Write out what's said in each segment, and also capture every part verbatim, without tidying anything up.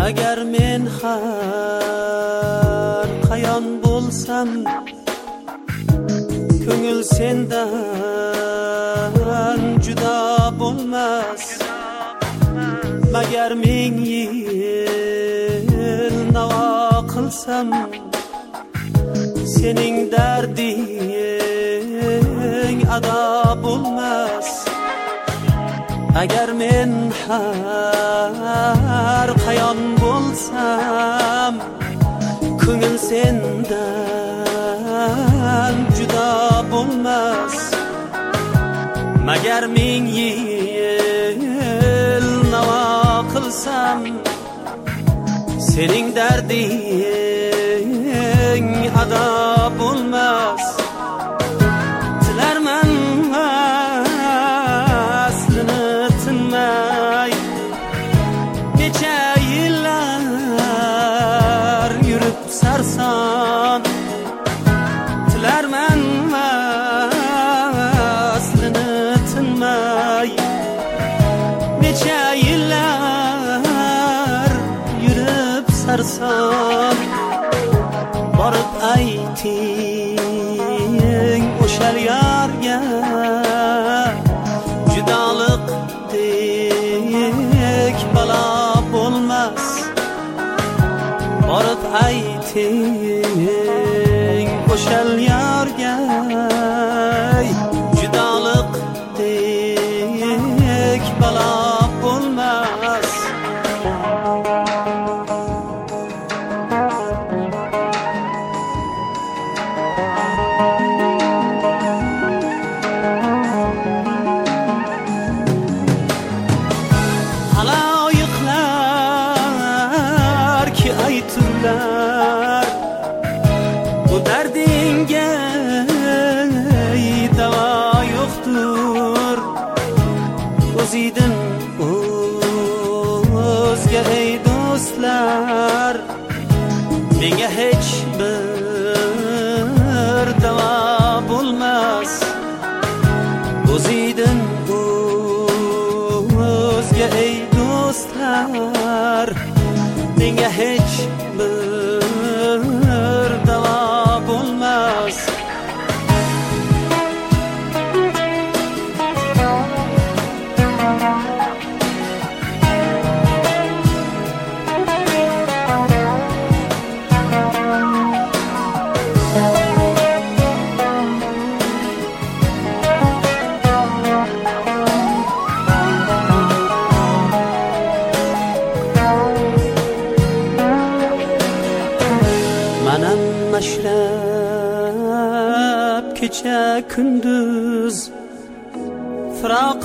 agar men har qayon bo'lsam, ko'ngil sendan juda bo'lmas. Magar ming yil navo qilsam, sening darding ado bo'lmas. Agar men har qayon bo'lsam, ko'ngil sendan juda bo'lmas. Magar ming yil navo qilsam, sening darding ado bo'lmas. Tilarman aslini tinmay, necha yillar yurib sarson. Tilarman aslini tinmay, necha yillar yurib sarson. Borib ayting o'shal yorga, judolik dek balo bo'lmas. Borib ayting o'shal yorga, judolik dek balo bo'lmas. Bu dardinga davo yo'qdir. O'zingdan o'zga ey do'stlar, menga hech bir davo bo'lmas. O'zingdan o'zga ey do'stlar, menga hech bir davo bo'lmas. Manam mashrab kecha kunduz, firoq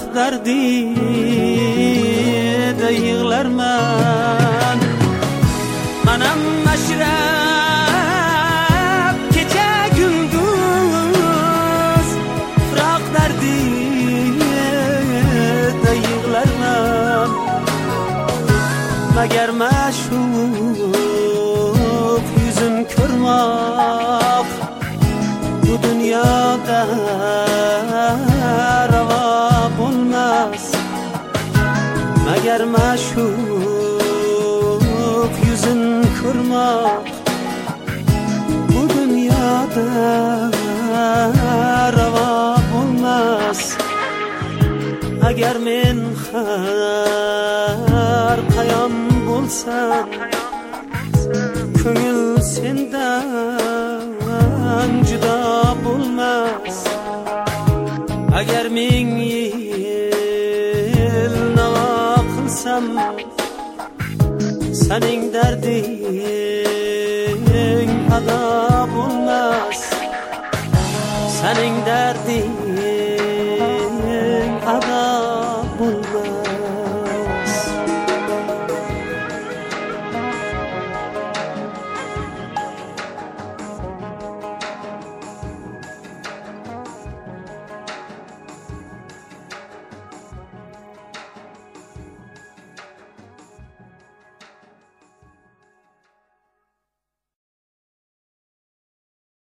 dardida yig'larman. Manam mashrab kecha kunduz, firoq dardida yig'larman. Magar ma'shuq yuzim ko'rmoq bu dunyoda ravo bo'lmas. Magar ma'shuq yuzin ko'rmoq bu dunyoda ravo bo'lmas. Agar men har qayon bo'lsam, ko'ngil sendan juda bo'lmas. Agar ming yil navo qilsam, sening darding ado